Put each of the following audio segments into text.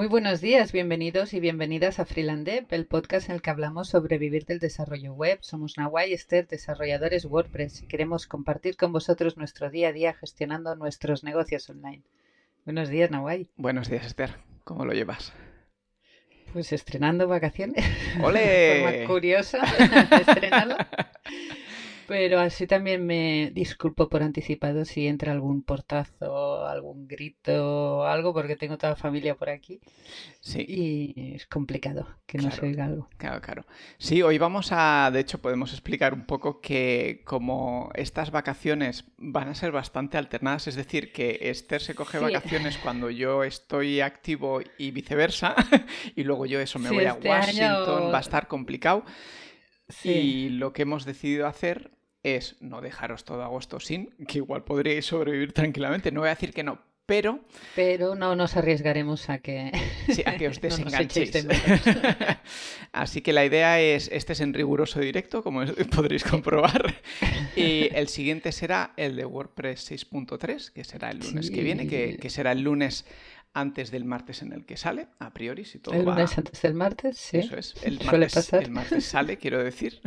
buenos días, bienvenidos y bienvenidas a Freelandep, el podcast en el que hablamos sobre vivir del desarrollo web. Somos Nawai y Esther, desarrolladores WordPress, y queremos compartir con vosotros nuestro día a día gestionando nuestros negocios online. Buenos días, Nawai. Buenos días, Esther. ¿Cómo lo llevas? Pues estrenando vacaciones, de forma ¡Ole! curiosa, estrenando. Pero así también me disculpo por anticipado si entra algún portazo, algún grito o algo, porque tengo toda la familia por aquí Sí, y es complicado que no se claro, oiga algo. claro. Sí, hoy de hecho, podemos explicar un poco que como estas vacaciones van a ser bastante alternadas, es decir, que Esther se coge Sí, vacaciones cuando yo estoy activo y viceversa, y luego yo eso me sí, voy a este Washington, va año, a estar complicado, sí, y lo que hemos decidido hacer es no dejaros todo agosto sin, que igual podríais sobrevivir tranquilamente, no voy a decir que no, pero pero no nos arriesgaremos a que sí, a que os no nos echéis de desenganchéis. menos. Así que la idea este es en riguroso directo, como podréis Sí, comprobar. Y el siguiente será el de WordPress 6.3, que será el lunes que viene, sí, que será el lunes antes del martes en el que sale, a priori, si todo el lunes va. antes del martes, sí, Eso es, suele pasar. el martes sale, quiero decir.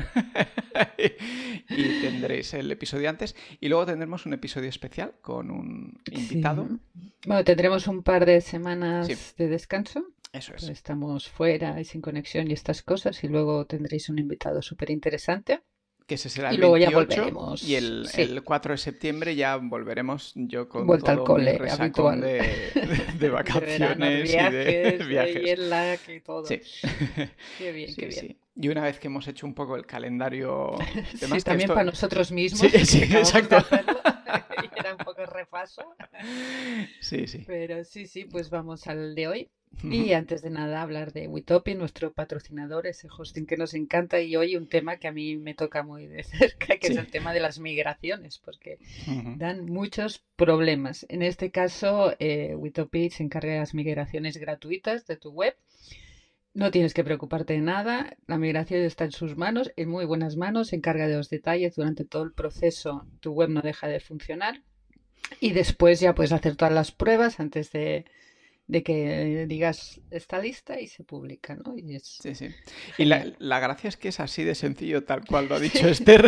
Y tendréis el episodio antes. Y luego tendremos un episodio especial con un Sí. invitado. Bueno, tendremos un par de Sí, semanas de descanso, eso pues es. estamos fuera y sin conexión y estas cosas, y luego tendréis un invitado súper interesante. Que ese será Y el luego ya 28 y volveremos, sí, el 4 de septiembre ya volveremos yo con vuelta al todo mi cole resacón habitual de de verano, vacaciones y de viajes, de viajes. jet lag y todo. Sí, Qué bien, qué sí, bien. sí. Y una vez que hemos hecho un poco el calendario y Sí, demás, que también esto... para nosotros Sí, mismos, sí, que acabamos de exacto. hacerlo y era un poco repaso. Sí, sí. Pero sí, sí, pues vamos al de hoy. Y Ujú. antes de nada, hablar de Witopi, nuestro patrocinador, ese hosting que nos encanta. Y hoy un tema que a mí me toca muy de cerca, que es Sí. el tema de las migraciones, porque Ujú. dan muchos problemas. En este caso, Witopi se encarga de las migraciones gratuitas de tu web. No tienes que preocuparte de nada, la migración está en sus manos, en muy buenas manos, se encarga de los detalles durante todo el proceso, tu web no deja de funcionar y después ya puedes hacer todas las pruebas antes de que digas está lista y se publica, ¿no? Y es Sí, sí. Y genial. la gracia es que es así de sencillo, tal cual lo ha dicho Sí. Esther.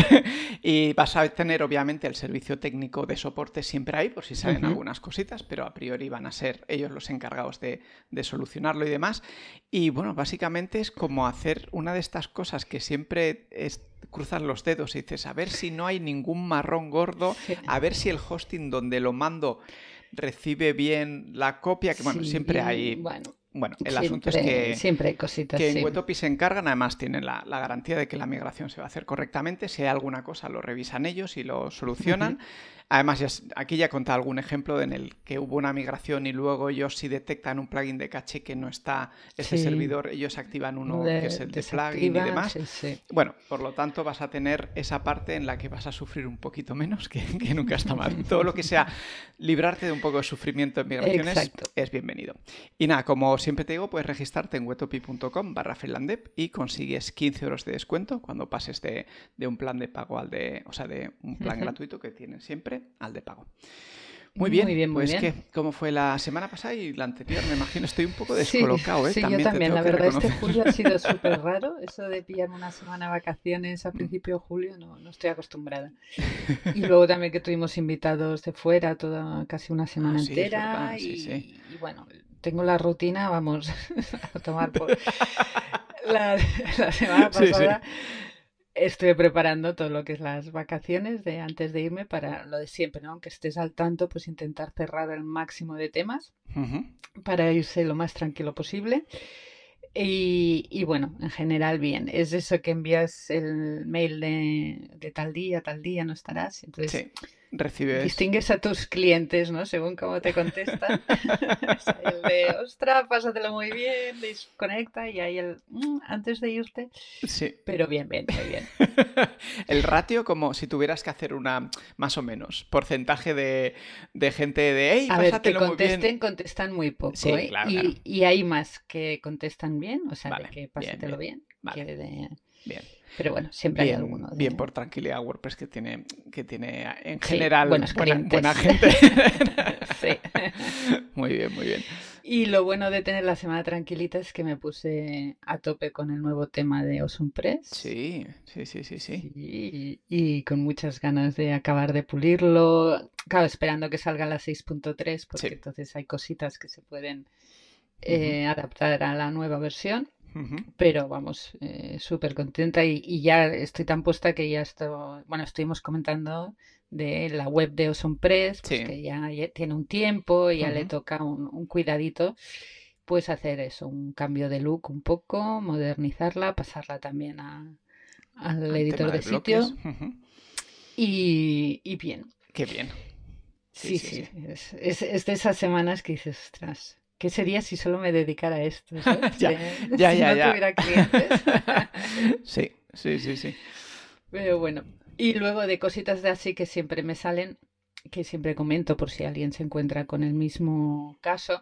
Y vas a tener, obviamente, el servicio técnico de soporte siempre ahí, por si salen Ujú. algunas cositas, pero a priori van a ser ellos los encargados de solucionarlo y demás. Y bueno, básicamente es como hacer una de estas cosas que siempre cruzas los dedos y dices, a ver si no hay ningún marrón gordo, Sí, a ver si el hosting donde lo mando recibe bien la copia, que bueno, siempre sí, hay... bueno, Bueno, el asunto es siempre hay cositas, que en sí. Wetopi se encargan, además tienen la garantía de que la migración se va a hacer correctamente. Si hay alguna cosa, lo revisan ellos y lo Ujú. solucionan. Además, aquí ya he contado algún ejemplo en el que hubo una migración y luego ellos si detectan un plugin de caché que no está ese Sí, servidor, ellos activan lo uno que es el de plugin y desactivan, demás. sí, sí. Bueno, por lo tanto vas a tener esa parte en la que vas a sufrir un poquito menos, que nunca está mal. Todo lo que sea librarte de un poco de sufrimiento en migraciones Exacto. es bienvenido. Y nada, como siempre te digo, puedes registrarte en wetopi.com/freelandep y consigues 15 euros de descuento cuando pases de un plan de pago o sea, de un plan Ujú. gratuito que tienen siempre al de pago. Muy Muy bien, bien, muy pues bien. ¿qué? ¿Cómo fue la semana pasada y la anterior? Me imagino, estoy un poco Sí, descolocado, ¿eh? sí, yo También te también. tengo La que verdad, este reconocer. julio ha sido súper raro. Eso de pillar una semana de vacaciones a principio de julio, no, no estoy acostumbrada. Y luego también que tuvimos invitados de fuera toda casi una Ah, semana sí, es entera verdad, sí, sí. y bueno, tengo la rutina, vamos a tomar por... La, la semana Sí, sí. pasada estuve preparando todo lo que es las vacaciones de antes de irme para lo de siempre, ¿no? Aunque estés al tanto, pues intentar cerrar el máximo de temas Ujú. para irse lo más tranquilo posible. Y bueno, en general bien. Es eso que envías el mail de tal día no estarás. Entonces Sí, recibes... distingues a tus clientes, ¿no? Según cómo te contestan. Es ahí el de, ostras, pásatelo muy bien, desconecta y ahí el, antes de irte. Sí. Pero bien, bien, muy bien. El ratio, como si tuvieras que hacer una, más o menos, porcentaje de gente de, hey, A ver, que pásatelo muy bien. contesten, contestan muy poco, Sí, ¿eh? claro, claro. Y hay más que contestan bien, o sea, de Vale, que bien, pásatelo bien. bien, que Vale, de... bien. Pero bueno, siempre hay alguno Bien por Tranquilidad WordPress que tiene en Sí, general buenos buena clientes. gente. Sí. Muy bien, muy bien. Y lo bueno de tener la semana tranquilita es que me puse a tope con el nuevo tema de Awesome Press. Sí, sí, sí, sí, sí. Sí, y con muchas ganas de acabar de pulirlo. Claro, esperando que salga la 6.3 Sí. porque entonces hay cositas que se pueden Ujú, adaptar a la nueva versión. ujú. Pero vamos, súper contenta y ya estoy tan puesta que ya bueno, estuvimos comentando de la web de Awesome Press, pues Sí. que ya tiene un tiempo y ya le Ujú. toca un cuidadito, pues hacer eso, un cambio de look un poco, modernizarla, pasarla también al Al editor tema de de bloques. sitio Ujú. y bien. Qué bien. Sí, Sí, sí, sí, sí. es de esas semanas que dices, ostras, ¿qué sería si solo me dedicara a esto, ¿sabes? Ya, ya, Si ya, no ya. tuviera clientes. Sí, sí, sí, sí. Pero bueno, y luego de cositas de así que siempre me salen, que siempre comento por si alguien se encuentra con el mismo caso.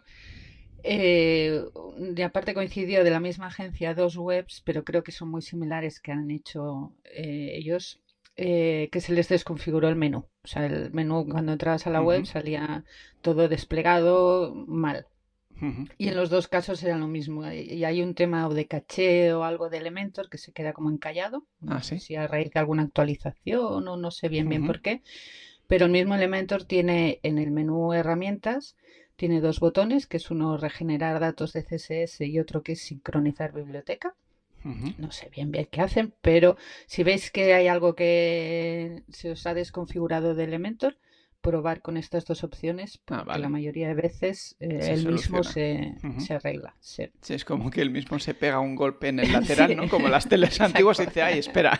Y aparte coincidió de la misma agencia dos webs, pero creo que son muy similares que han hecho ellos, que se les desconfiguró el menú. O sea, el menú cuando entrabas a la web Ujú, salía todo desplegado mal. ujú. Y en los dos casos era lo mismo. Y hay un tema o de caché o algo de Elementor que se queda como encallado. Ah, No sé sí. si a raíz de alguna actualización o no sé bien Ujú. por qué. Pero el mismo Elementor tiene en el menú herramientas, tiene dos botones, que es uno regenerar datos de CSS y otro que es sincronizar biblioteca. Ujú. No sé bien qué hacen, pero si veis que hay algo que se os ha desconfigurado de Elementor, probar con estas dos opciones Ah, porque la vale. mayoría de veces Se el mismo soluciona. se arregla. Sí. Sí, es como que él mismo se pega un golpe en el Sí, lateral, ¿no? Como las teles antiguas y exacto. dice, ay, espera.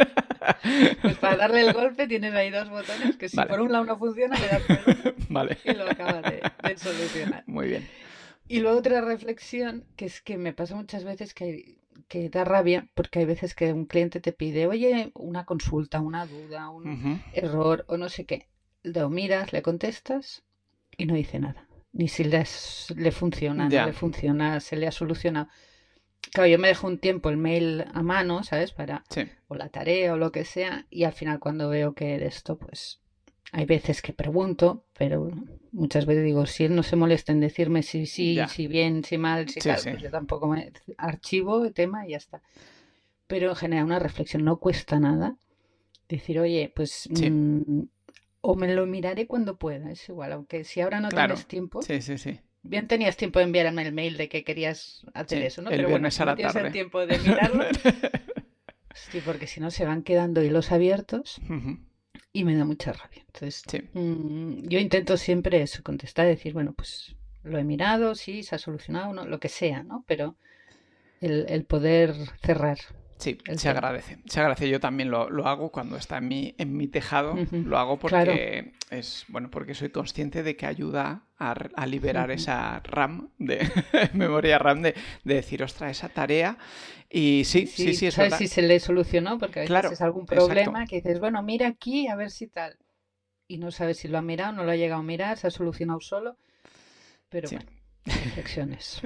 Pues para darle el golpe tienes ahí dos botones que si Vale. por un lado no funciona, le das por el otro Vale. y lo acaba de solucionar. Muy bien. Y luego otra reflexión, que es que me pasa muchas veces que da rabia, porque hay veces que un cliente te pide, oye, una consulta, una duda, un Ujú. error o no sé qué. Lo miras, le contestas y no dice nada. Ni si le funciona, no Ya. le funciona, se le ha solucionado. Claro, yo me dejo un tiempo el mail a mano, ¿sabes? Sí. O la tarea o lo que sea, y al final cuando veo que de esto, pues hay veces que pregunto, pero muchas veces digo, si él no se molesta en decirme si sí, Ya. si bien, si mal, si Sí, tal, sí. pues yo tampoco me archivo el tema y ya está. Pero en general una reflexión no cuesta nada. Decir, oye, pues Sí. o me lo miraré cuando pueda, es igual, aunque si ahora no Claro. tienes tiempo, Sí, sí, sí. bien tenías tiempo de enviarme el mail de que querías hacer Sí. eso, ¿no? El Pero bueno, viernes si a no la tienes el tarde. tiempo de mirarlo, sí, porque si no se van quedando hilos abiertos Ujú. y me da mucha rabia. Entonces, Sí. yo intento siempre eso, contestar, decir, bueno, pues lo he mirado, sí, se ha solucionado, no, lo que sea, ¿no? Pero el poder cerrar Sí, el se tema. agradece. Se agradece. Yo también lo hago cuando está en mi tejado. Ujú. Lo hago Claro. porque bueno, porque soy consciente de que ayuda a liberar Ujú. esa RAM de memoria RAM de decir, ostras, esa tarea. Y Y sí, sí, sí, sí, es ¿sabes verdad. si se le solucionó? Porque a veces Claro, es algún exacto. problema que dices, bueno, mira aquí a ver si tal. Y no sabes si lo ha mirado, no lo ha llegado a mirar, se ha solucionado solo. Pero Sí. bueno, reflexiones.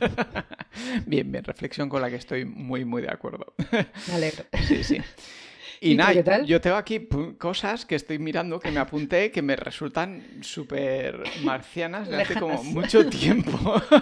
Bien, bien, reflexión con la que estoy muy, muy de acuerdo. Me alegro. Sí, sí. Y ¿Y tú nada, qué tal? yo tengo aquí cosas que estoy mirando que me apunté que me resultan súper marcianas de hace como Lejanas. mucho tiempo.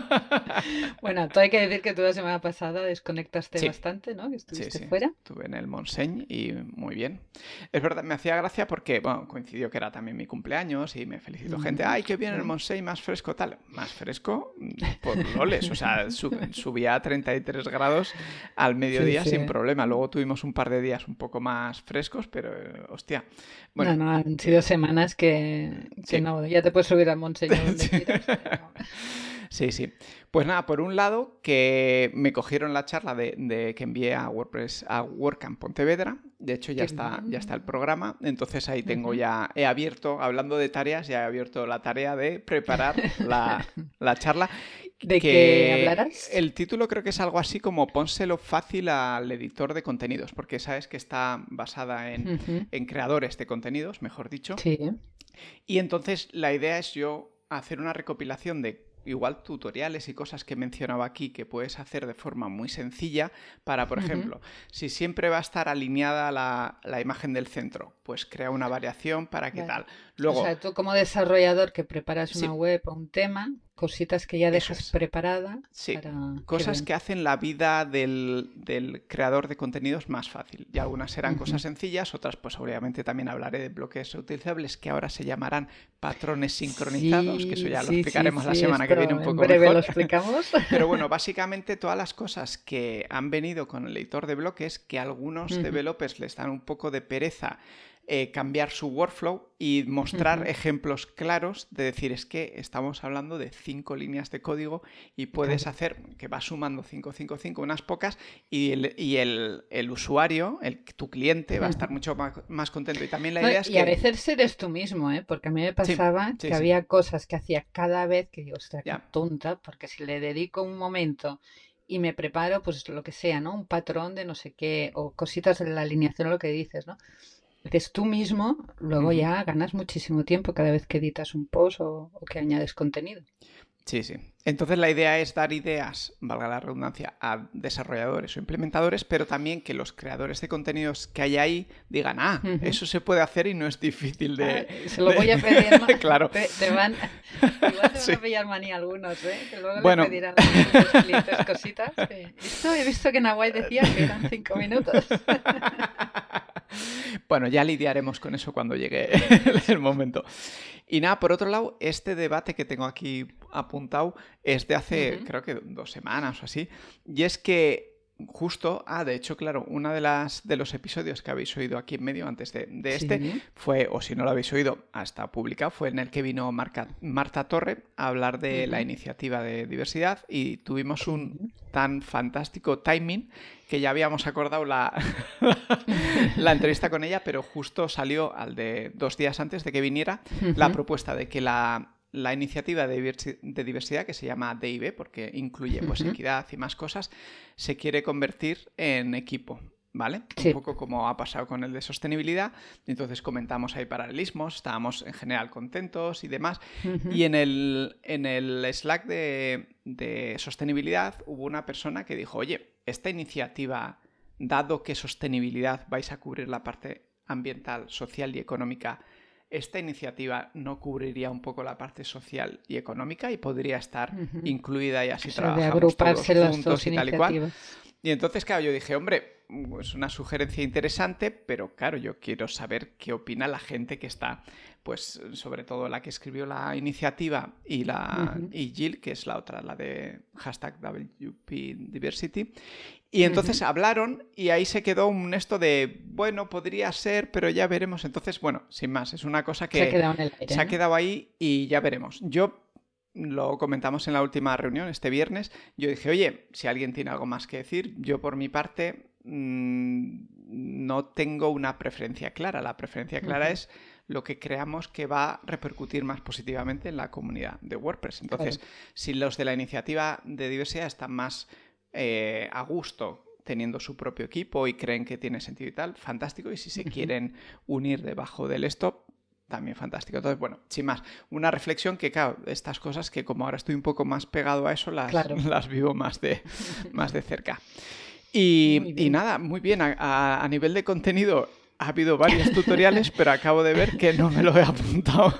Bueno, todo hay que decir que tú la semana pasada desconectaste Sí, bastante, ¿no? Que sí, estuviste sí. fuera. Estuve en el Montseny y muy bien. Es verdad, me hacía gracia porque, bueno, coincidió que era también mi cumpleaños y me felicitó gente. ¡Ay, qué bien el Bueno, Montseny, más fresco, tal! Más fresco por loles. O sea, subía a 33 grados al sí, mediodía sí. sin problema. Luego tuvimos un par de días un poco más frescos, pero, hostia. No, Bueno, no, han sido que semanas que sí. no, ya te puedes subir al Monseñor donde quieras, pero... Sí, sí. Pues nada, por un lado, que me cogieron la charla de que envié a WordPress a WordCamp Pontevedra. De hecho, ya Qué está el bien. programa. Entonces ahí tengo Ujú. ya, he abierto, hablando de tareas, ya he abierto la tarea de preparar la charla. ¿De qué Que hablarás? el título creo que es algo así como pónselo fácil al editor de contenidos, porque sabes que está basada Ujú. en creadores de contenidos, mejor dicho. Sí. Y entonces la idea es yo hacer una recopilación de igual tutoriales y cosas que mencionaba aquí que puedes hacer de forma muy sencilla para, por ejemplo, si siempre va a estar alineada la imagen del centro, pues crea una variación para que tal. Luego, o sea, tú como desarrollador que preparas una sí, web o un tema, cositas que ya eso dejas es. preparada Sí, para... Qué cosas bien. que hacen la vida del creador de contenidos más fácil. Y algunas serán cosas sencillas, otras pues obviamente también hablaré de bloques reutilizables que ahora se llamarán patrones sincronizados, que eso Sí, ya lo sí, sí, explicaremos la sí, semana que viene esto un en poco breve lo mejor. explicamos. Pero bueno, básicamente todas las cosas que han venido con el editor de bloques, que a algunos developers les dan un poco de pereza cambiar su workflow y mostrar ejemplos claros de decir, es que estamos hablando de 5 líneas de código y puedes Claro. hacer que va sumando 5, 5, 5, unas pocas, y el usuario, tu cliente, va a estar mucho más contento. Y también la No, idea es y a que... veces eres tú mismo, ¿eh? Porque a mí me Sí, pasaba sí, que sí, había cosas que hacía cada vez que digo, ostras, qué ya. tonta, porque si le dedico un momento y me preparo, pues lo que sea, ¿no? Un patrón de no sé qué, o cositas de la alineación o lo que dices, ¿no? Dices tú mismo, luego Ujú. ya ganas muchísimo tiempo cada vez que editas un post o que añades contenido. Sí, sí. Entonces la idea es dar ideas, valga la redundancia, a desarrolladores o implementadores, pero también que los creadores de contenidos que hay ahí digan, ah, Ujú. eso se puede hacer y no es difícil Ah, de... se lo voy a pedir, Claro, te van, igual te van sí. a pillar manía algunos, ¿eh? Que luego le Bueno, pedirán a los propios clientes cositas. Esto he visto que Nahuay decía que eran 5 minutos. bueno, ya lidiaremos con eso cuando llegue el momento. Y nada, por otro lado, este debate que tengo aquí apuntado es de hace, Ujú. creo que 2 semanas o así, y es que justo, de hecho, claro, una de los episodios que habéis oído aquí en medio antes de este Sí. fue, o si no lo habéis oído, hasta publicado, fue en el que vino Marta Torre a hablar de la Ujú. iniciativa de diversidad y tuvimos un Sí. tan fantástico timing que ya habíamos acordado la entrevista con ella, pero justo salió al de 2 días antes de que viniera la Ujú. propuesta de que la iniciativa de diversidad, que se llama DIV, porque incluye pues Ujú. equidad y más cosas, se quiere convertir en equipo. ¿Vale? Un Sí. poco como ha pasado con el de sostenibilidad. Entonces comentamos ahí paralelismos, estábamos en general contentos y demás. Ujú. Y en el Slack de sostenibilidad hubo una persona que dijo, oye, esta iniciativa, dado que sostenibilidad vais a cubrir la parte ambiental, social y económica, esta iniciativa no cubriría un poco la parte social y económica y podría estar Ujú. incluida y O así sea, de trabajamos todos agruparse las dos juntos y tal y cual. iniciativas. Y entonces, claro, yo dije, hombre, es una sugerencia interesante, pero claro, yo quiero saber qué opina la gente que está, pues sobre todo la que escribió la iniciativa Ujú. y Jill, que es la otra, la de hashtag WP Diversity. Y Ujú. entonces hablaron y ahí se quedó un esto de, bueno, podría ser, pero ya veremos. Entonces, bueno, sin más, es una cosa Se ha que quedado en el se aire, ha ¿no? quedado ahí y ya veremos. Yo lo comentamos en la última reunión este viernes. Yo dije, oye, si alguien tiene algo más que decir, yo por mi parte no tengo una preferencia clara. La preferencia clara Ujú. es lo que creamos que va a repercutir más positivamente en la comunidad de WordPress. Entonces, Claro. si los de la iniciativa de diversidad están más a gusto teniendo su propio equipo y creen que tiene sentido y tal, fantástico. Y si se Ujú. quieren unir debajo del stop, también fantástico. Entonces, bueno, sin más, una reflexión que, claro, estas cosas que como ahora estoy un poco más pegado a eso, las, Claro. las vivo más de cerca. Muy Y bien. nada, muy bien, a nivel de contenido ha habido varios tutoriales, pero acabo de ver que no me lo he apuntado.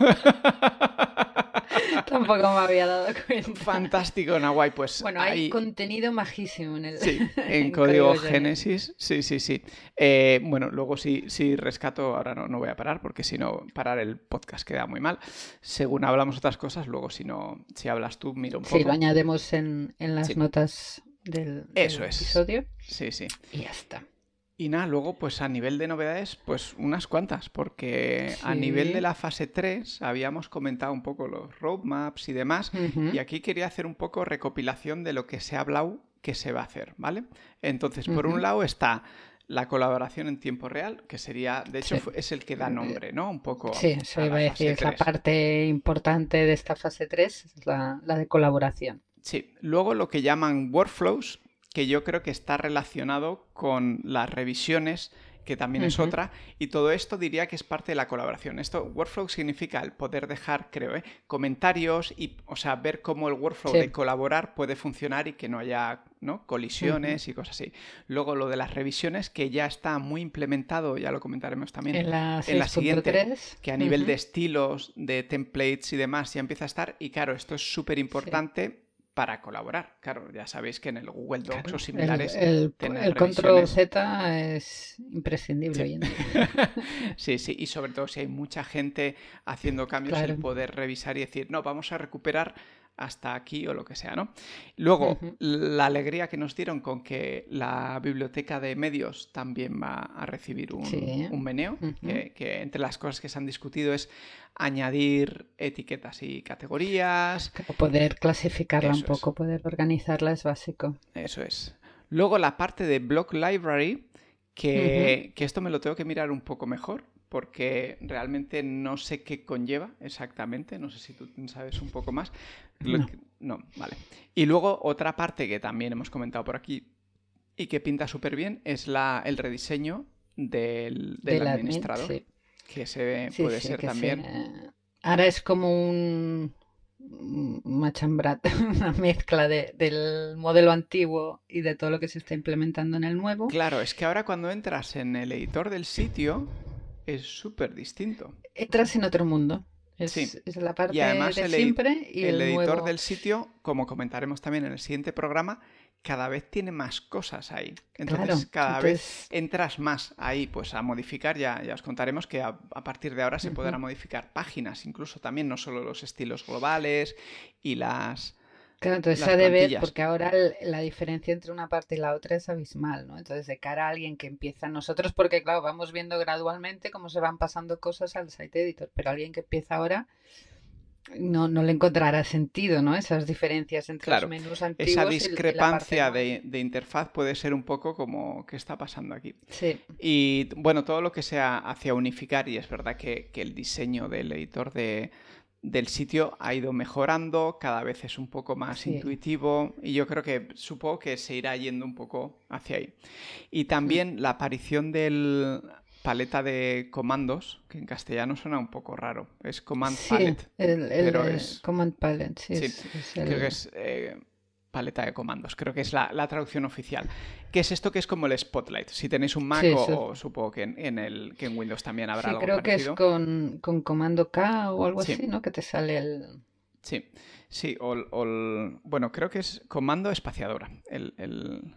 Tampoco me había dado cuenta. Fantástico, Nahuay, pues Bueno, hay ahí... contenido majísimo en el Sí, en en código código Génesis. Génesis, sí, sí, sí. Bueno, luego sí rescato, ahora no voy a parar, porque si no, parar el podcast queda muy mal. Según hablamos otras cosas, luego si hablas tú, miro un Sí, lo poco. añadimos en las Sí, notas eso del es. episodio Sí, sí. y ya está. Y nada, luego, pues a nivel de novedades, pues unas cuantas, porque a nivel de Sí. la fase 3 habíamos comentado un poco los roadmaps y demás, y Ujú. aquí quería hacer un poco recopilación de lo que se ha hablado que se va a hacer, ¿vale? Entonces, por un Ujú. lado está la colaboración en tiempo real, que sería, de hecho, Sí. es el que da nombre, ¿no? Un poco Sí, eso a iba la a decir, fase es la 3. parte importante de esta fase 3, es la de colaboración. Sí, luego lo que llaman workflows, que yo creo que está relacionado con las revisiones que también es otra, y todo esto diría que es parte de la colaboración. Esto, workflow significa el poder dejar, creo, comentarios y, o sea, ver cómo el workflow de colaborar puede funcionar y que no haya, ¿no?, colisiones y cosas así. Luego lo de las revisiones, que ya está muy implementado, ya lo comentaremos también en la siguiente, 6.3, que a nivel de estilos, de templates y demás ya empieza a estar, y claro, esto es súper importante para colaborar. Claro, ya sabéis que en el Google Docs o similares el control Z es imprescindible hoy en día. Sí, y sobre todo si hay mucha gente haciendo cambios, el poder revisar y decir, no, vamos a recuperar hasta aquí o lo que sea, ¿no? Luego, la alegría que nos dieron con que la biblioteca de medios también va a recibir un meneo, que entre las cosas que se han discutido es añadir etiquetas y categorías. Poder clasificarla un poco, poder organizarla es básico. Eso es. Luego la parte de Block Library, que esto me lo tengo que mirar un poco mejor, porque realmente no sé qué conlleva exactamente. No sé si tú sabes un poco más. No, vale. Y luego otra parte que también hemos comentado por aquí y que pinta súper bien es el rediseño del administrador. Sí. Que puede ser también. Ahora es como un machambrata, una mezcla del modelo antiguo y de todo lo que se está implementando en el nuevo. Claro, es que ahora cuando entras en el editor del sitio es súper distinto. Entras en otro mundo. Es la parte y además de siempre y el editor nuevo... del sitio, como comentaremos también en el siguiente programa, cada vez tiene más cosas ahí. Entonces, cada vez entras más ahí, pues a modificar. Ya os contaremos que a partir de ahora se podrán modificar páginas, incluso también, no solo los estilos globales y las... Claro, entonces se ha de ver, porque ahora la diferencia entre una parte y la otra es abismal, ¿no? Entonces, de cara a alguien que empieza, nosotros, porque claro, vamos viendo gradualmente cómo se van pasando cosas al site editor, pero alguien que empieza ahora no le encontrará sentido, ¿no? Esas diferencias entre los menús antiguos. Esa discrepancia de interfaz puede ser un poco como ¿qué está pasando aquí? Sí. Y bueno, todo lo que sea hacia unificar, y es verdad que el diseño del editor del sitio ha ido mejorando, cada vez es un poco más intuitivo, y yo creo que supongo que se irá yendo un poco hacia ahí. Y también la aparición del paleta de comandos, que en castellano suena un poco raro, es Command Palette. Pero es Command Palette, creo que es paleta de comandos, creo que es la traducción oficial. ¿Qué es esto? Que es como el Spotlight. Si tenéis un Mac o supongo que en Windows también habrá algo creo parecido. Que es con comando K o algo así, ¿no? Que te sale el... Sí, bueno, creo que es comando espaciadora. El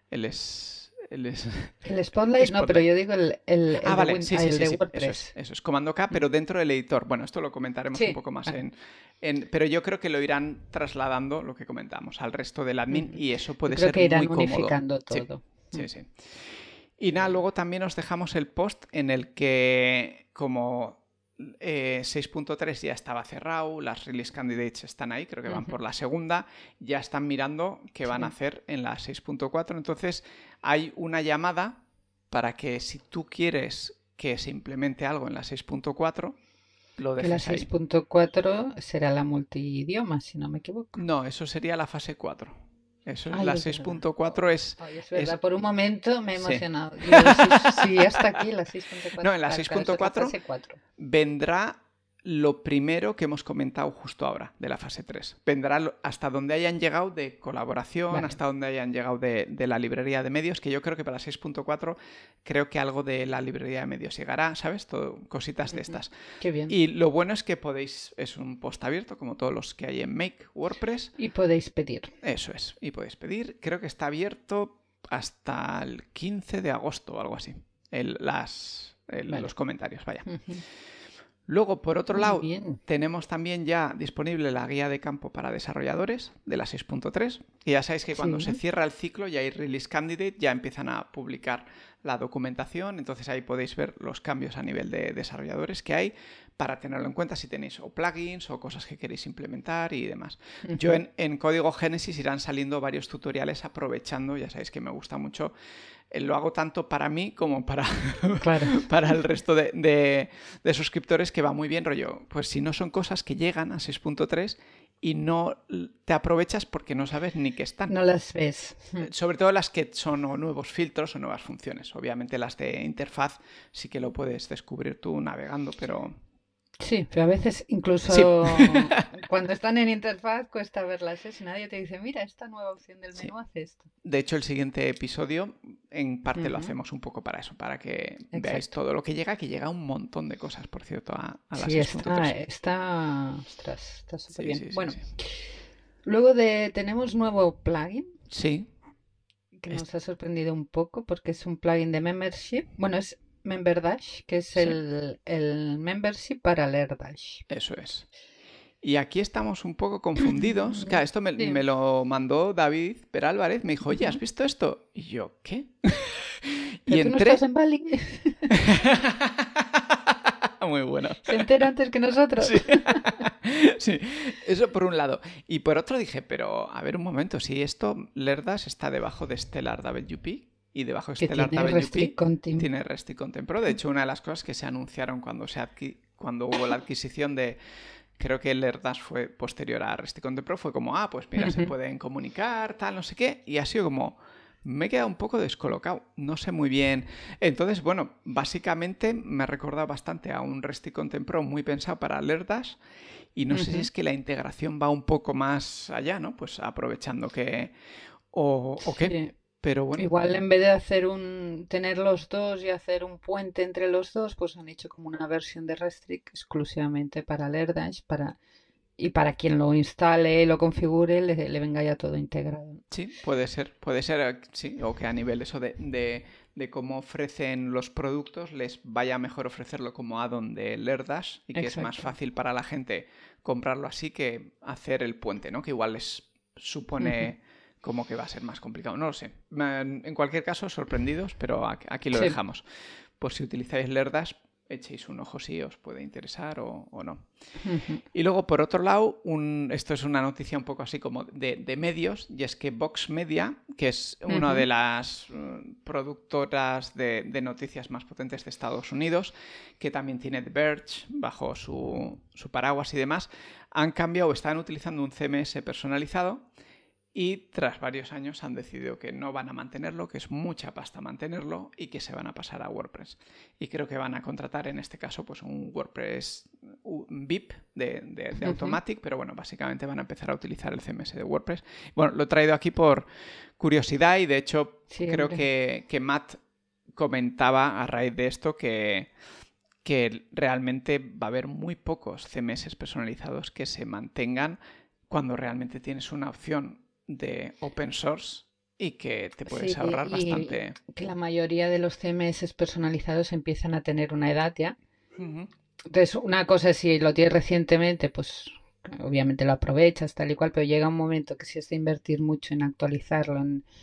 Spotlight, no, pero yo digo el vale, de WordPress. Eso es comando K, pero dentro del editor. Bueno, esto lo comentaremos un poco más pero yo creo que lo irán trasladando, lo que comentamos, al resto del admin, y eso puede ser muy cómodo. Creo que irán unificando todo. Sí. Y nada, luego también os dejamos el post en el que, como 6.3 ya estaba cerrado, las release candidates están ahí, creo que van por la segunda, ya están mirando qué van a hacer en la 6.4. Entonces hay una llamada para que si tú quieres que se implemente algo en la 6.4, lo dejes ahí. Que la 6.4 será la multidioma, si no me equivoco. No, eso sería la fase 4. Eso es la 6.4 es... es verdad, por un momento me he emocionado. Sí, hasta aquí la 6.4. No, en la 6.4 vendrá lo primero que hemos comentado justo ahora, de la fase 3. Vendrá hasta donde hayan llegado de colaboración, hasta donde hayan llegado de la librería de medios, que yo creo que para la 6.4 creo que algo de la librería de medios llegará, ¿sabes? Cositas de estas. Qué bien. Y lo bueno es que es un post abierto, como todos los que hay en Make WordPress. Y podéis pedir. Eso es, y podéis pedir. Creo que está abierto hasta el 15 de agosto o algo así. Los comentarios, vaya. Luego, por otro lado, tenemos también ya disponible la guía de campo para desarrolladores de la 6.3. Y ya sabéis que cuando se cierra el ciclo y hay release candidate, ya empiezan a publicar la documentación. Entonces ahí podéis ver los cambios a nivel de desarrolladores que hay para tenerlo en cuenta si tenéis o plugins o cosas que queréis implementar y demás. Yo en Código Génesis irán saliendo varios tutoriales aprovechando, ya sabéis que me gusta mucho. Lo hago tanto para mí como para el resto de suscriptores, que va muy bien, rollo. Pues si no son cosas que llegan a 6.3 y no te aprovechas porque no sabes ni qué están. No las ves. Sobre todo las que son o nuevos filtros o nuevas funciones. Obviamente las de interfaz sí que lo puedes descubrir tú navegando, pero... Sí, pero a veces incluso Sí, cuando están en interfaz cuesta verlas, ¿eh? Si nadie te dice, mira, esta nueva opción del sí. menú hace esto. De hecho, el siguiente episodio en parte lo Ujú, hacemos un poco para eso, para que veáis exacto. todo lo que llega un montón de cosas, por cierto, a las Sí, está, 6.3. ostras, está súper Sí, bien. sí, sí, Bueno, sí. luego tenemos nuevo plugin Sí, que es- nos ha sorprendido un poco porque es un plugin de membership. Bueno, es MemberDash, que es sí, el membership para LearnDash. eso es. Y aquí estamos un poco confundidos. Claro, esto me Sí. lo mandó David Perálvarez. Me dijo, oye, ¿has Ujú. visto esto? Y yo, ¿qué? Y Pero tú no estás entré. en Bali. Muy bueno. Se entera antes que nosotros. Sí. Sí, eso por un lado. Y por otro dije, pero a ver un momento, si esto Lerdas está debajo de Stellar WP y debajo de Que Stellar tiene Restrict WP Content. tiene REST y Content Pro. De hecho, una de las cosas que se anunciaron cuando hubo la adquisición de, creo que Lerdas fue posterior a REST y Content Pro, fue como, pues mira, se Ujú. pueden comunicar, tal, no sé qué, y ha sido como... Me he quedado un poco descolocado, no sé muy bien. Entonces, bueno, básicamente me ha recordado bastante a un REST y Content Pro muy pensado para Lerdas. Y no sé si Ujú. es que la integración va un poco más allá, ¿no? Pues aprovechando que... O qué. Sí. Pero bueno, Igual en vez de tener los dos y hacer un puente entre los dos, pues han hecho como una versión de Restrict exclusivamente para LairDash y para quien lo instale y lo configure le venga ya todo integrado. sí, puede ser, sí, o que a nivel eso de cómo ofrecen los productos les vaya mejor ofrecerlo como add-on de Lerdash y que es más Exacto. fácil para la gente comprarlo así que hacer el puente, ¿no? Que igual les Ujú. supone como que va a ser más complicado. No lo sé. En cualquier caso, sorprendidos, pero aquí lo Sí. dejamos. Por si utilizáis Lerdash, echéis un ojo si os puede interesar o no. Ujú. Y luego, por otro lado, esto es una noticia un poco así como de medios, y es que Vox Media, que es una de Ujú. las productoras de noticias más potentes de Estados Unidos, que también tiene The Verge bajo su paraguas y demás, han cambiado o están utilizando un CMS personalizado y tras varios años han decidido que no van a mantenerlo, que es mucha pasta mantenerlo y que se van a pasar a WordPress. Y creo que van a contratar en este caso pues un WordPress VIP de Ujú. Automatic, pero bueno, básicamente van a empezar a utilizar el CMS de WordPress. Bueno, lo he traído aquí por curiosidad y de hecho Sí, creo hombre. que Matt comentaba a raíz de esto que realmente va a haber muy pocos CMS personalizados que se mantengan cuando realmente tienes una opción de open source y que te Sí, puedes ahorrar y bastante. que la mayoría de los CMS personalizados empiezan a tener una edad ya. Ujú. Entonces, una cosa es si lo tienes recientemente, pues obviamente lo aprovechas tal y cual, pero llega un momento que si has de invertir mucho en actualizarlo,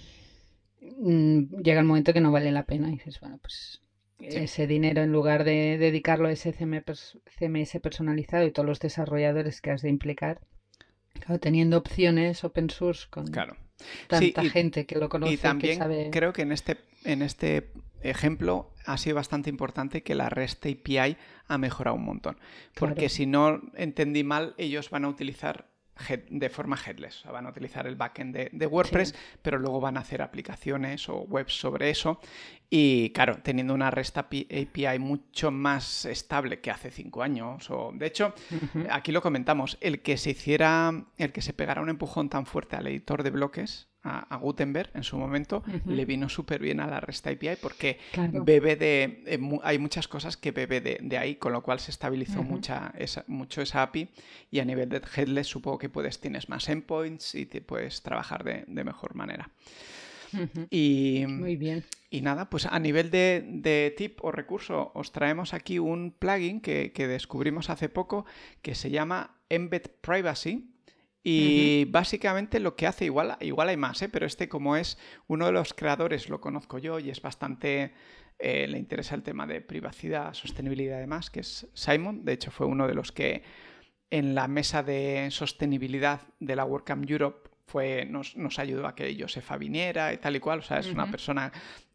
llega el momento que no vale la pena y dices, bueno, pues Sí, ese dinero en lugar de dedicarlo a ese CMS personalizado y todos los desarrolladores que has de implicar, claro, teniendo opciones open source con claro. Sí, tanta gente que lo y conoce y que también sabe. creo que en este ejemplo ha sido bastante importante que la REST API ha mejorado un montón. Porque Claro. si no entendí mal, ellos van a utilizar de forma headless. O sea, van a utilizar el backend de WordPress, Sí. pero luego van a hacer aplicaciones o webs sobre eso. Y claro, teniendo una REST API mucho más estable que hace 5 años. De hecho, Ujú. aquí lo comentamos, el que se pegara un empujón tan fuerte al editor de bloques, a Gutenberg en su momento, Ujú. le vino súper bien a la REST API porque Claro. bebe hay muchas cosas que bebe de ahí, con lo cual se estabilizó Ujú. mucho esa API y a nivel de headless supongo que tienes más endpoints y te puedes trabajar de mejor manera. Ujú. Y, Muy bien. y nada, pues a nivel de tip o recurso, os traemos aquí un plugin que descubrimos hace poco que se llama Embed Privacy. Ujú. Y básicamente lo que hace, igual hay más, pero este como es uno de los creadores, lo conozco yo y es bastante, le interesa el tema de privacidad, sostenibilidad y demás, que es Simon. De hecho fue uno de los que en la mesa de sostenibilidad de la WordCamp Europe nos ayudó a que Josefa viniera y tal y cual. O sea, es una Ujú. persona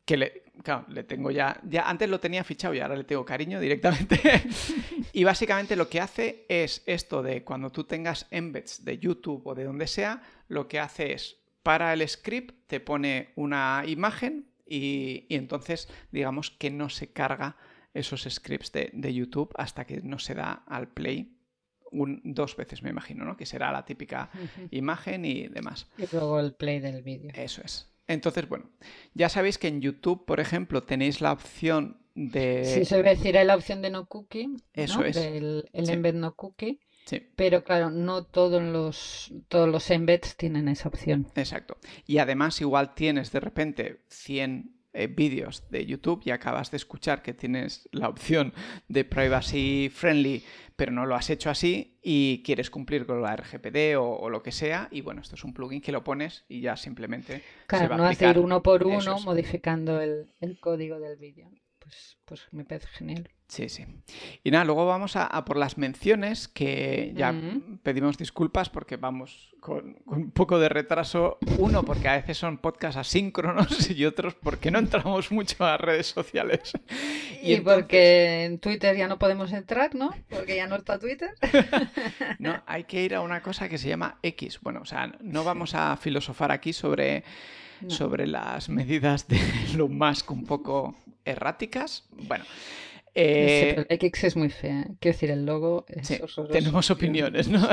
claro, le tengo ya antes lo tenía fichado y ahora le tengo cariño directamente. Y básicamente lo que hace es esto de cuando tú tengas embeds de YouTube o de donde sea, lo que hace es para el script te pone una imagen y entonces digamos que no se carga esos scripts de YouTube hasta que no se da al play 2 veces, me imagino, ¿no? Que será la típica imagen y demás. Y luego el play del vídeo. Eso es. Entonces, bueno, ya sabéis que en YouTube, por ejemplo, tenéis la opción de... Sí, se debe decir, hay la opción de no cookie, Eso ¿no? es. El Sí. embed no cookie. Sí, Pero claro, no todos los embeds tienen esa opción. exacto. Y además igual tienes de repente 100 vídeos de YouTube y acabas de escuchar que tienes la opción de privacy friendly, pero no lo has hecho así y quieres cumplir con la RGPD o lo que sea. Y bueno, esto es un plugin que lo pones y ya simplemente Claro, se va a no has de ir aplicar. uno por uno Eso es. modificando el código del vídeo. Pues me parece genial. Sí, sí. Y nada, luego vamos a por las menciones, que ya pedimos disculpas porque vamos con un poco de retraso. Uno, porque a veces son podcasts asíncronos y otros porque no entramos mucho a redes sociales. Y entonces... porque en Twitter ya no podemos entrar, ¿no? Porque ya no está Twitter. No, hay que ir a una cosa que se llama X. Bueno, o sea, no vamos a filosofar aquí sobre las medidas de Elon Musk un poco erráticas. Bueno... Sí, pero el X es muy fea. Quiero decir, el logo es sí, horroroso. tenemos opiniones, ¿no?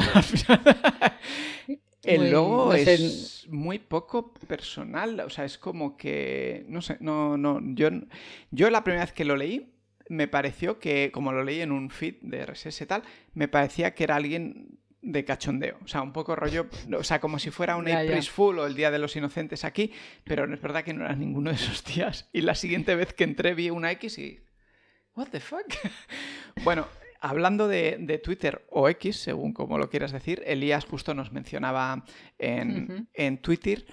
El logo no sé, es muy poco personal, o sea, es como que, no sé, yo la primera vez que lo leí me pareció que, como lo leí en un feed de RSS y tal, me parecía que era alguien de cachondeo, o sea, un poco rollo, o sea, como si fuera un April Fool o el Día de los Inocentes aquí, pero es verdad que no era ninguno de esos días. Y la siguiente vez que entré vi una X y... ¿What the fuck? Bueno, hablando de Twitter o X, según como lo quieras decir, Elías justo nos mencionaba en Twitter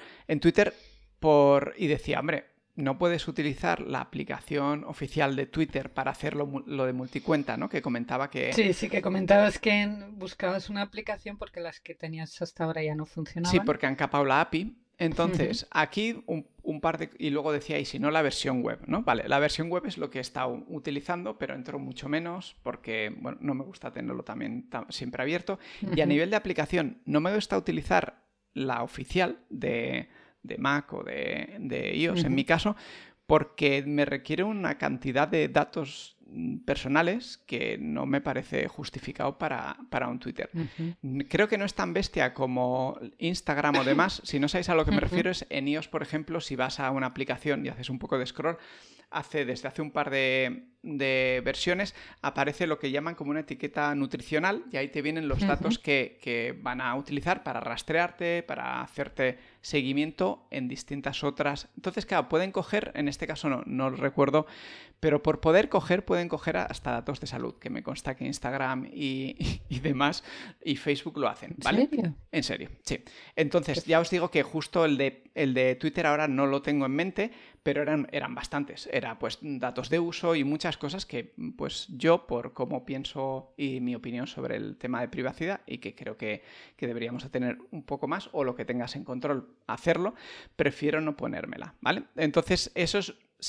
y decía, hombre, no puedes utilizar la aplicación oficial de Twitter para hacer lo de multicuenta, ¿no? Que comentaba que... Sí, que comentabas que buscabas una aplicación porque las que tenías hasta ahora ya no funcionaban. Sí, porque han capado la API. Entonces, aquí un par de... Y luego decía, y si no, la versión web, ¿no? Vale, la versión web es lo que he estado utilizando, pero entro mucho menos porque, bueno, no me gusta tenerlo también siempre abierto. Y a nivel de aplicación, no me gusta utilizar la oficial de Mac o de iOS, en mi caso, porque me requiere una cantidad de datos personales que no me parece justificado para un Twitter. Creo que no es tan bestia como Instagram o demás. Si no sabéis a lo que me refiero, es en iOS, por ejemplo, si vas a una aplicación y haces un poco de scroll, desde hace un par de versiones aparece lo que llaman como una etiqueta nutricional y ahí te vienen los datos que van a utilizar para rastrearte, para hacerte seguimiento en distintas otras. Entonces, claro, pueden coger, en este caso no lo recuerdo, pero por poder coger, pueden coger hasta datos de salud, que me consta que Instagram y demás y Facebook lo hacen, ¿vale? ¿En serio? En serio, sí. Entonces, ya os digo que justo el de Twitter ahora no lo tengo en mente, pero eran bastantes. Era pues datos de uso y muchas cosas que pues yo, por cómo pienso y mi opinión sobre el tema de privacidad y que creo que deberíamos de tener un poco más o lo que tengas en control, hacerlo, prefiero no ponérmela, ¿vale? Entonces eso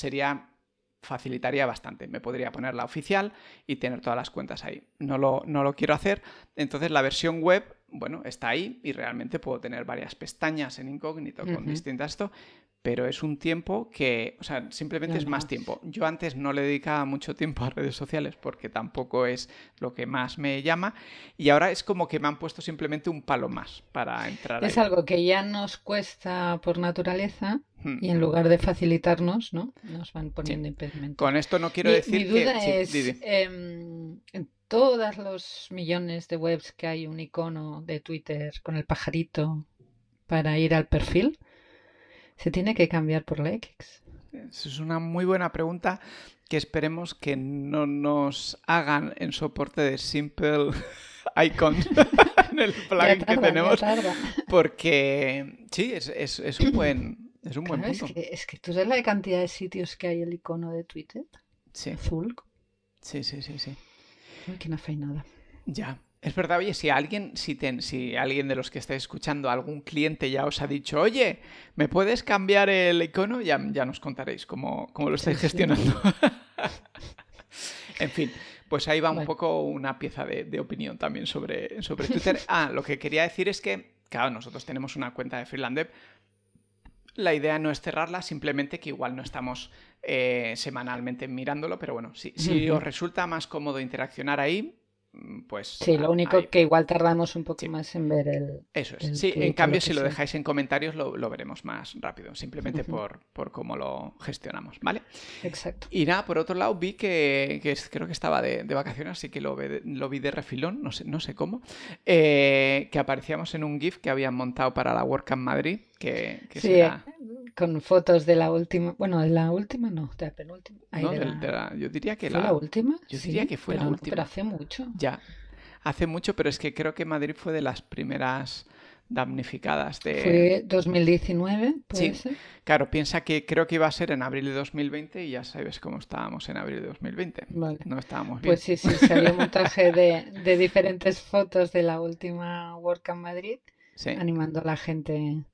facilitaría bastante. Me podría poner la oficial y tener todas las cuentas ahí. No lo quiero hacer. Entonces la versión web, bueno, está ahí y realmente puedo tener varias pestañas en incógnito con distintas pero es un tiempo que, o sea, simplemente es más tiempo. Yo antes no le dedicaba mucho tiempo a redes sociales porque tampoco es lo que más me llama y ahora es como que me han puesto simplemente un palo más para entrar Es ahí. algo que ya nos cuesta por naturaleza y en lugar de facilitarnos, ¿no? Nos van poniendo impedimentos. Con esto no quiero decir mi duda que... es, en todos los millones de webs que hay un icono de Twitter con el pajarito para ir al perfil, ¿se tiene que cambiar por la X? Esa es una muy buena pregunta que esperemos que no nos hagan en soporte de Simple Icons en el plugin que tenemos. Porque sí, es un buen, punto. Es que tú sabes la cantidad de sitios que hay el icono de Twitter sí. azul. Sí. Aquí no hay nada. Ya. Es verdad, oye, si alguien de los que estáis escuchando, algún cliente ya os ha dicho, oye, ¿me puedes cambiar el icono? Ya nos contaréis cómo lo estáis gestionando. En fin, pues ahí va un poco una pieza de opinión también sobre Twitter. Lo que quería decir es que, claro, nosotros tenemos una cuenta de Freelandev. La idea no es cerrarla, simplemente que igual no estamos semanalmente mirándolo, pero bueno, si os resulta más cómodo interaccionar ahí, pues... Sí, lo único ahí. Que igual tardamos un poco más en ver el... Eso es. el Sí, tweet en cambio, si lo sea. dejáis en comentarios lo veremos más rápido, simplemente por cómo lo gestionamos, ¿vale? Exacto. Y nada, por otro lado, vi que creo que estaba de vacaciones, así que lo vi de refilón, no sé cómo, que aparecíamos en un GIF que habían montado para la WordCamp Madrid, que Sí, será... con fotos de la última... Bueno, de la última no, de la penúltima. Ay, No, yo diría que ¿Fue la última? Yo diría que fue la última. Pero hace mucho. Ya, hace mucho, pero es que creo que Madrid fue de las primeras damnificadas de... Fue 2019, ¿puede ser? Claro, piensa que creo que iba a ser en abril de 2020 y ya sabes cómo estábamos en abril de 2020. Vale. No estábamos bien. Pues sí, salió un montaje de diferentes fotos de la última WordCamp Madrid, animando a la gente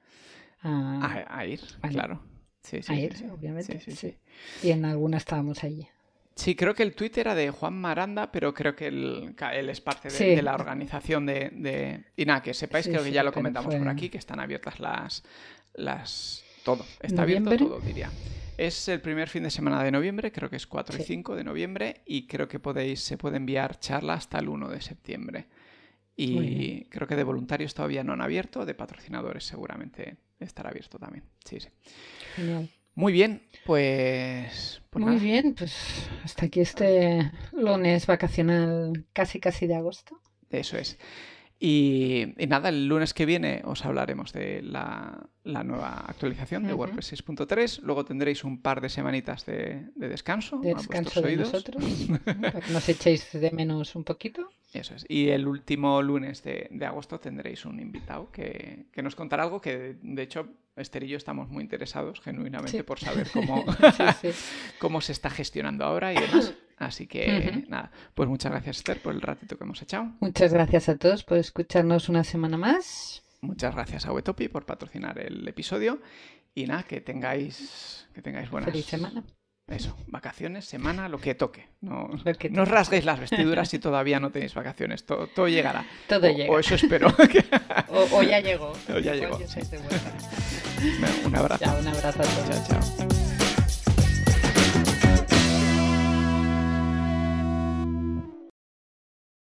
a ir, claro. Sí, a ir, obviamente. Sí. Y en alguna estábamos allí. Sí, creo que el tweet era de Juan Maranda, pero creo que él es parte de la organización de... Y nada, que sepáis, creo que ya lo comentamos por aquí, que están abiertas las... Todo, está abierto todo, diría. Es el primer fin de semana de noviembre, creo que es 4 y 5 de noviembre, y creo que se puede enviar charla hasta el 1 de septiembre. Y creo que de voluntarios todavía no han abierto, de patrocinadores seguramente estará abierto también. Sí. Genial. Muy bien, pues muy nada. bien, pues hasta aquí este lunes vacacional casi de agosto. Eso es. Y nada, el lunes que viene os hablaremos de la nueva actualización de WordPress 6.3. Luego tendréis un par de semanitas de descanso. De descanso de nosotros, para que nos echéis de menos un poquito. Eso es. Y el último lunes de agosto tendréis un invitado que nos contará algo que, de hecho, Esther y yo estamos muy interesados genuinamente por saber cómo se está gestionando ahora y demás. Así que nada, pues muchas gracias, Esther, por el ratito que hemos echado. Muchas gracias a todos por escucharnos una semana más. Muchas gracias a Wetopi por patrocinar el episodio. Y nada, que tengáis buenas... Feliz semana. Eso, vacaciones, semana, lo que toque. No os rasguéis las vestiduras si todavía no tenéis vacaciones. Todo llegará. Todo llega. O eso espero. o ya llegó. O ya llegó. Sí. Un abrazo. Chao, un abrazo a todos. Chao.